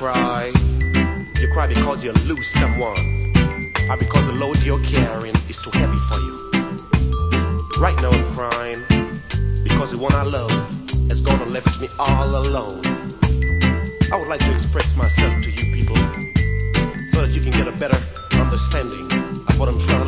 cry. You cry because you lose someone, or because the load you're carrying is too heavy for you. Right now I'm crying because the one I love has gone and left me all alone. I would like to express myself to you people so that you can get a better understanding of what I'm trying